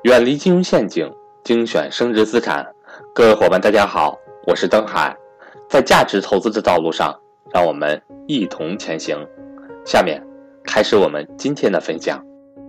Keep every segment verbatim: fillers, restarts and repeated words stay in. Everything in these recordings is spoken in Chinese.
远离金融陷阱，精选升值资产。各位伙伴大家好，我是登海。在价值投资的道路上，让我们一同前行。下面开始我们今天的分享。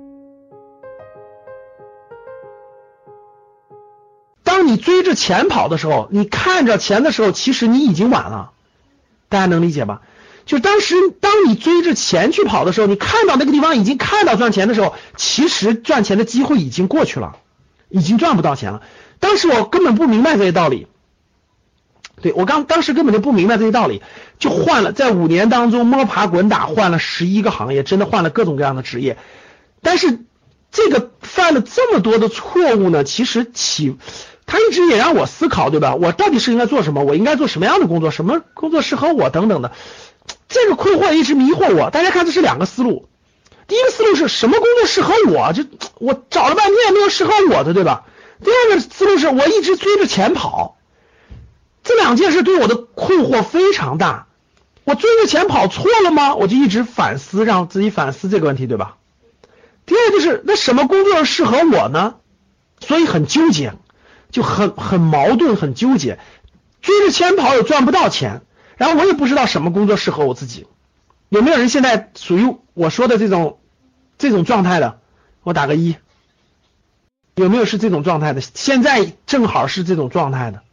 当你追着钱跑的时候，你看着钱的时候，其实你已经晚了。大家能理解吧？就当时当你追着钱去跑的时候，你看到那个地方已经看到赚钱的时候，其实赚钱的机会已经过去了，已经赚不到钱了。当时我根本不明白这些道理，对，我刚当时根本就不明白这些道理，就换了，在五年当中摸爬滚打换了十一个行业，真的换了各种各样的职业。但是这个犯了这么多的错误呢，其实起他一直也让我思考，对吧？我到底是应该做什么？我应该做什么样的工作？什么工作适合我？等等的。这个困惑一直迷惑我。大家看，这是两个思路。第一个思路是什么工作适合我？就我找了半天也没有适合我的，对吧？第二个思路是我一直追着钱跑。这两件事对我的困惑非常大。我追着钱跑错了吗？我就一直反思，让自己反思这个问题，对吧？第二就是那什么工作适合我呢？所以很纠结，就很很矛盾，很纠结。追着钱跑也赚不到钱，然后我也不知道什么工作适合我自己。有没有人现在属于我说的这种这种状态的？我打个一。有没有是这种状态的？现在正好是这种状态的。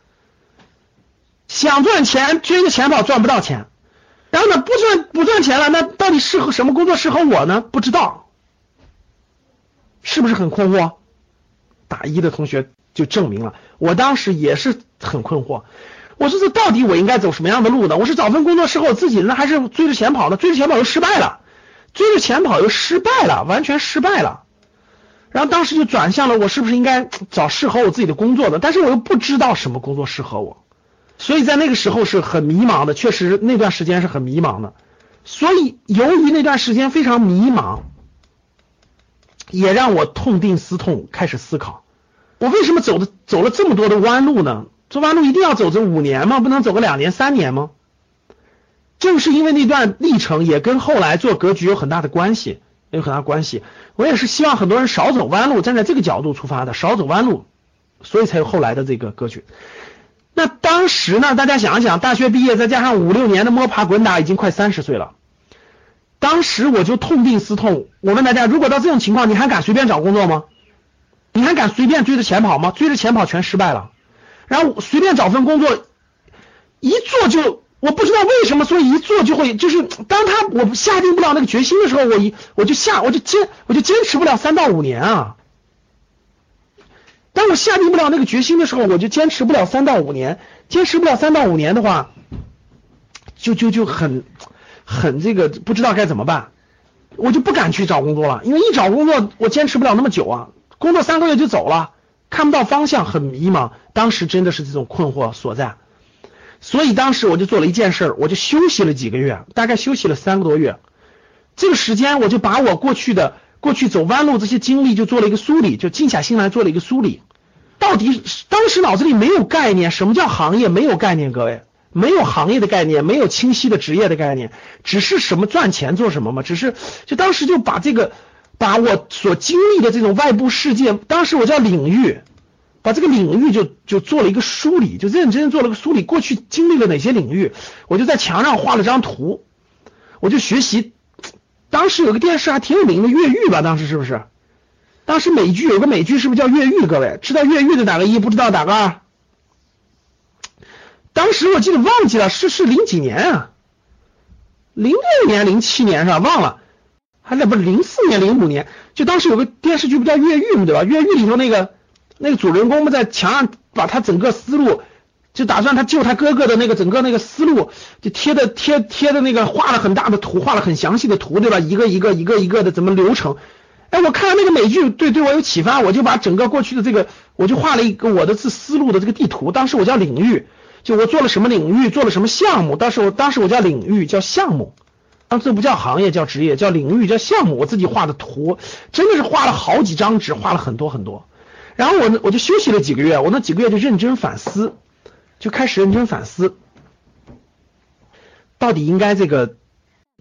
想赚钱，追着钱跑赚不到钱，然后呢不赚不赚钱了，那到底适合什么工作适合我呢？不知道，是不是很困惑？打一的同学就证明了，我当时也是很困惑。我说这到底我应该走什么样的路呢？我是找份工作适合我自己呢，还是追着钱跑呢？追着钱跑又失败了，追着钱跑又失败了，完全失败了。然后当时就转向了，我是不是应该找适合我自己的工作的？但是我又不知道什么工作适合我，所以在那个时候是很迷茫的，确实那段时间是很迷茫的。所以由于那段时间非常迷茫，也让我痛定思痛，开始思考，我为什么走的走了这么多的弯路呢？这弯路一定要走这五年吗？不能走个两年三年吗？正是因为那段历程也跟后来做格局有很大的关系，有很大关系。我也是希望很多人少走弯路，站在这个角度出发的，少走弯路，所以才有后来的这个格局。那当时呢，大家想一想，大学毕业再加上五六年的摸爬滚打，已经快三十岁了。当时我就痛定思痛，我问大家，如果到这种情况，你还敢随便找工作吗？你还敢随便追着钱跑吗？追着钱跑全失败了。然后随便找份工作，一做就我不知道为什么，所以一做就会就是当他我下定不了那个决心的时候，我一我就下我就坚我就坚持不了三到五年啊。当我下定不了那个决心的时候，我就坚持不了三到五年，坚持不了三到五年的话，就就就很很这个不知道该怎么办，我就不敢去找工作了，因为一找工作我坚持不了那么久啊，工作三个月就走了。看不到方向，很迷茫，当时真的是这种困惑所在。所以当时我就做了一件事，我就休息了几个月，大概休息了三个多月。这个时间我就把我过去的过去走弯路这些经历就做了一个梳理，就静下心来做了一个梳理。到底当时脑子里没有概念，什么叫行业？没有概念，各位，没有行业的概念，没有清晰的职业的概念，只是什么赚钱做什么嘛，只是就当时就把这个把我所经历的这种外部世界，当时我叫领域，把这个领域就就做了一个梳理，就认真做了个梳理，过去经历了哪些领域，我就在墙上画了张图，我就学习。当时有个电视还挺有名的越狱吧，当时是不是？当时美剧有个美剧是不是叫越狱？各位知道越狱的打个一，不知道打个二。当时我记得忘记了是是零几年啊，零六年零七年是吧？忘了。还那不是零四年零五年，就当时有个电视剧不叫越狱吗？对吧？越狱里头那个那个主人公们在墙上把他整个思路，就打算他救他哥哥的那个整个那个思路，就贴的贴贴的那个画了很大的图，画了很详细的图，对吧？一个一个一个一个的怎么流程？哎，我看了那个美剧，对对我有启发，我就把整个过去的这个，我就画了一个我的这思路的这个地图。当时我叫领域，就我做了什么领域，做了什么项目。当时我当时我叫领域，叫项目。当时不叫行业，叫职业，叫领域，叫项目。我自己画的图，真的是画了好几张纸，画了很多很多。然后我呢，我就休息了几个月，我那几个月就认真反思，就开始认真反思，到底应该这个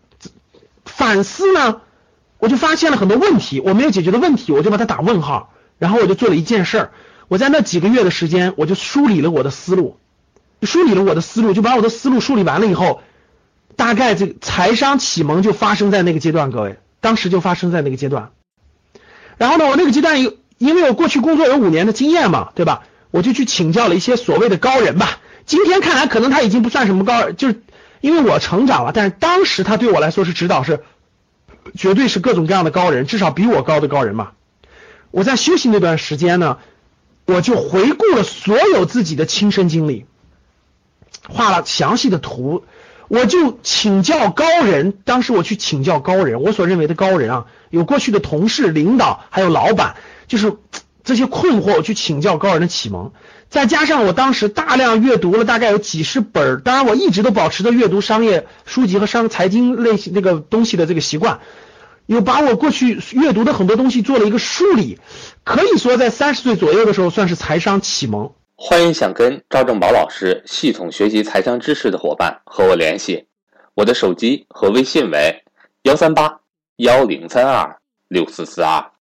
反思呢？我就发现了很多问题，我没有解决的问题，我就把它打问号。 然后我就做了一件事儿，我在那几个月的时间，我就梳理了我的思路，梳理了我的思路，就把我的思路梳理完了以后，大概这个财商启蒙就发生在那个阶段，各位，当时就发生在那个阶段。然后呢，我那个阶段有，因为我过去工作有五年的经验嘛，对吧？我就去请教了一些所谓的高人吧。今天看来可能他已经不算什么高人，就是因为我成长了，但是当时他对我来说是指导，是绝对是各种各样的高人，至少比我高的高人嘛。我在休息那段时间呢，我就回顾了所有自己的亲身经历，画了详细的图，我就请教高人。当时我去请教高人，我所认为的高人啊，有过去的同事、领导，还有老板，就是这些困惑，我去请教高人的启蒙。再加上我当时大量阅读了大概有几十本，当然我一直都保持着阅读商业书籍和商财经类型那个东西的这个习惯，有把我过去阅读的很多东西做了一个梳理，可以说在三十岁左右的时候算是财商启蒙。 欢迎想跟赵正宝老师系统学习财商知识的伙伴和我联系，我的手机和微信为幺三八幺零三二六四四二。